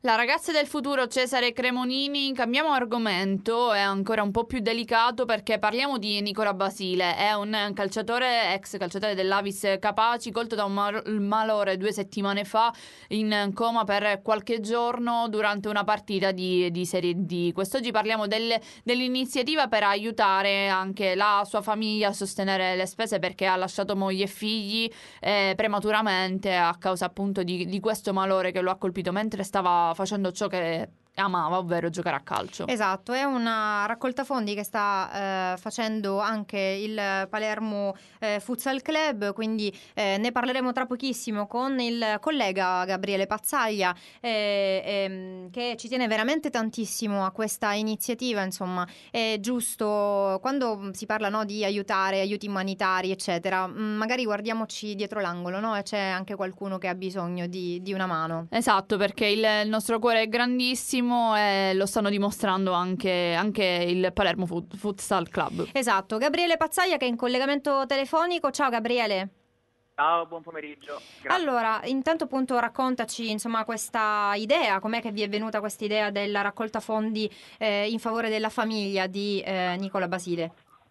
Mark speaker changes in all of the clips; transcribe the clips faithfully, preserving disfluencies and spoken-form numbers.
Speaker 1: La ragazza del futuro Cesare Cremonini, cambiamo argomento, è ancora un po' più delicato perché parliamo di Nicola Basile, è un calciatore, ex calciatore dell'Avis Capaci, colto da un mal- malore due settimane fa in coma per qualche giorno durante una partita di, di Serie D. Quest'oggi parliamo del- dell'iniziativa per aiutare anche la sua famiglia a sostenere le spese perché ha lasciato moglie e figli eh, prematuramente a causa appunto di, di questo malore che lo ha colpito mentre stava facendo ciò che amava, ovvero giocare a calcio.
Speaker 2: Esatto, è una raccolta fondi che sta eh, facendo anche il Palermo eh, Futsal Club, quindi eh, ne parleremo tra pochissimo con il collega Gabriele Pazzaglia eh, ehm, che ci tiene veramente tantissimo a questa iniziativa. Insomma, è giusto quando si parla, no, di aiutare, aiuti umanitari eccetera, mh, magari guardiamoci dietro l'angolo, no? E c'è anche qualcuno che ha bisogno di, di una mano.
Speaker 1: Esatto, perché il, il nostro cuore è grandissimo e lo stanno dimostrando anche, anche il Palermo Fut- Futsal Club.
Speaker 2: Esatto, Gabriele Pazzaglia che è in collegamento telefonico. Ciao Gabriele.
Speaker 3: Ciao, buon pomeriggio, grazie.
Speaker 2: Allora, intanto appunto raccontaci insomma questa idea, com'è che vi è venuta questa idea della raccolta fondi eh, in favore della famiglia di eh, Nicola Basile?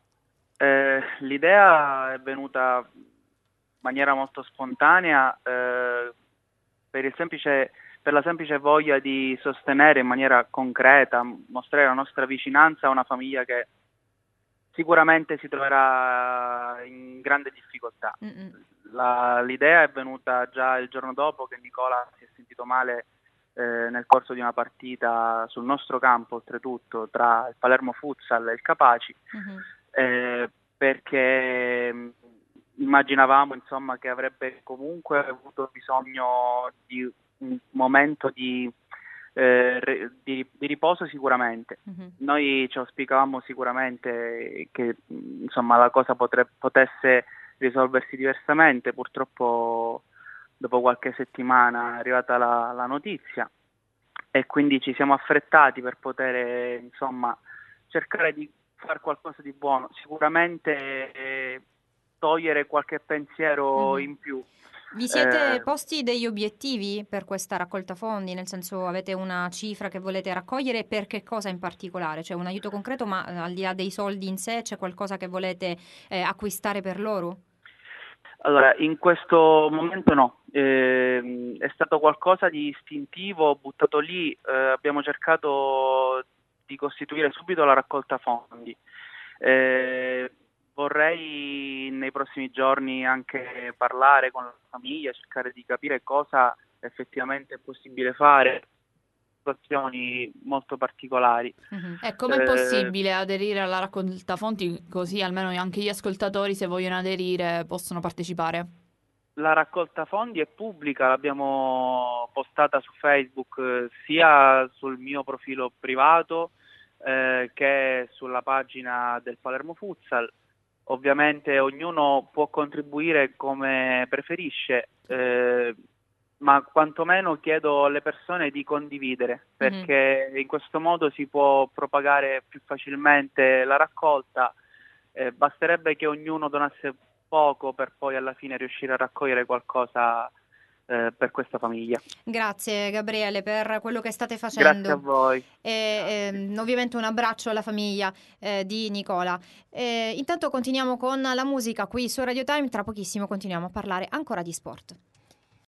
Speaker 3: Eh, l'idea è venuta in maniera molto spontanea eh, per il semplice, per la semplice voglia di sostenere in maniera concreta, mostrare la nostra vicinanza a una famiglia che sicuramente si troverà in grande difficoltà.
Speaker 2: Mm-mm.
Speaker 3: La- l'idea è venuta già il giorno dopo che Nicola si è sentito male eh, nel corso di una partita sul nostro campo, oltretutto, tra il Palermo Futsal e il Capaci,
Speaker 2: Mhm.
Speaker 3: eh, perché mh, immaginavamo insomma che avrebbe comunque avuto bisogno di un momento di, eh, re- di- di riposo sicuramente.
Speaker 2: Mhm.
Speaker 3: Noi ci auspicavamo sicuramente che mh, insomma la cosa potre- potesse risolversi diversamente. Purtroppo dopo qualche settimana è arrivata la, la notizia e quindi ci siamo affrettati per poter insomma cercare di fare qualcosa di buono, sicuramente eh, togliere qualche pensiero
Speaker 2: Mhm.
Speaker 3: in più.
Speaker 2: Vi siete
Speaker 3: Eh,
Speaker 2: posti degli obiettivi per questa raccolta fondi? Nel senso, avete una cifra che volete raccogliere e per che cosa in particolare? Cioè un aiuto concreto, ma eh, al di là dei soldi in sé c'è qualcosa che volete eh, acquistare per loro?
Speaker 3: Allora, in questo momento no. Ehm, è stato qualcosa di istintivo, buttato lì. Eh, abbiamo cercato di costituire subito la raccolta fondi. Eh, vorrei nei prossimi giorni anche parlare con la famiglia, cercare di capire cosa effettivamente è possibile fare, situazioni molto particolari.
Speaker 1: Mhm. E com'è
Speaker 3: Eh,
Speaker 1: possibile aderire alla raccolta fonti così almeno anche gli ascoltatori, se vogliono aderire, possono partecipare?
Speaker 3: La raccolta fondi è pubblica, l'abbiamo postata su Facebook eh, sia sul mio profilo privato eh, che sulla pagina del Palermo Futsal. Ovviamente ognuno può contribuire come preferisce, eh, ma quantomeno chiedo alle persone di condividere,
Speaker 2: Mhm.
Speaker 3: perché in questo modo si può propagare più facilmente la raccolta. Eh, basterebbe che ognuno donasse poco per poi alla fine riuscire a raccogliere qualcosa eh, per questa famiglia.
Speaker 2: Grazie Gabriele per quello che state
Speaker 3: Grazie a
Speaker 2: facendo
Speaker 3: voi.
Speaker 2: e ehm, ovviamente un abbraccio alla famiglia eh, di Nicola. Eh, intanto continuiamo con la musica qui su Radio Time, tra pochissimo continuiamo a parlare ancora di sport.